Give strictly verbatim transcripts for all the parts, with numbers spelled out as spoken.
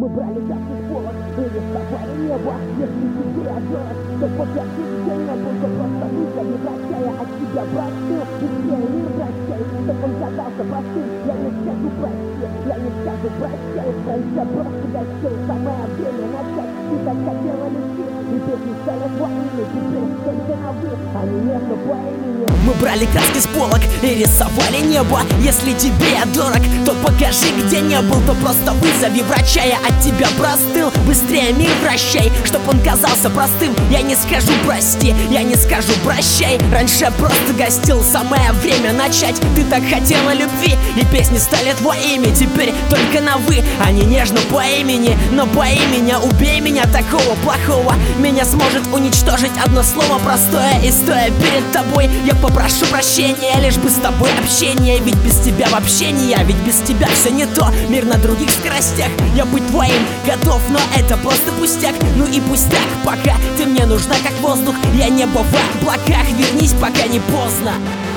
Мы брали каждый полок и рисовали небо. Если тебе дорог, то покажи, где не был, то просто вызови вращая от тебя простым. Быстрее мир вращай, чтоб он казался простым. Я не скажу прости, я не скажу прощай. Раньше просто гостил, самое время начать. Ты так хотела любви, и песни стали твоими. Теперь только на вы, а не нежно по имени. Мы брали краски с полок и рисовали небо. Если тебе я дорог, то покажи, где не был, то просто вызови врача. Я от тебя простыл, быстрее мир вращай, чтоб он казался простым. Я не скажу прости, я не скажу прощай. Раньше просто гостил, самое время начать. Ты так хотела любви, и песни стали твоими. Теперь только на вы, а не нежно по имени. Но по имени убей меня, такого плохого меня сможет уничтожить одно слово простое. И стоя перед тобой, я попрошу прощения, лишь бы с тобой общение. Ведь без тебя вообще не я, ведь без тебя все не то. Мир на других скоростях, я быть твоим готов, но это просто пустяк. Ну и пусть так, пока ты мне нужна как воздух. Я небо в облаках, вернись, пока не поздно.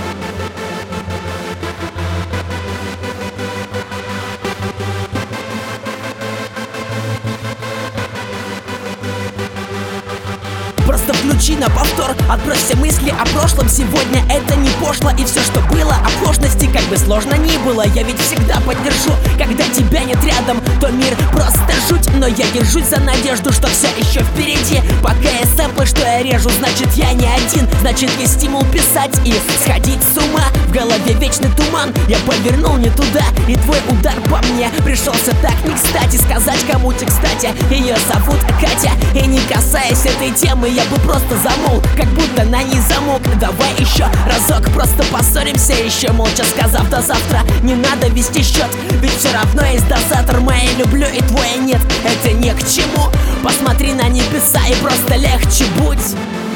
Просто включи на повтор, отбрось все мысли о прошлом. Сегодня это не пошло, и все, что было оплошности, как бы сложно ни было, я ведь всегда поддержу. Когда тебя нет рядом, то мир просто жуть. Но я держусь за надежду, что все еще впереди. Пока я сэмплы, что я режу, значит я не один. Значит есть стимул писать и сходить с ума. В голове вечный туман, я повернул не туда, и твой удар по мне пришелся так не кстати. Сказать кому-то кстати, ее зовут Катя. И не касаясь этой темы, я бы просто замолк, как будто на ней замок. Давай еще разок, просто поссоримся еще молча, сказав до завтра. Не надо вести счет, ведь все равно есть дозатор. Мои люблю и твои нет, это ни к чему. Посмотри на небеса и просто легче будь.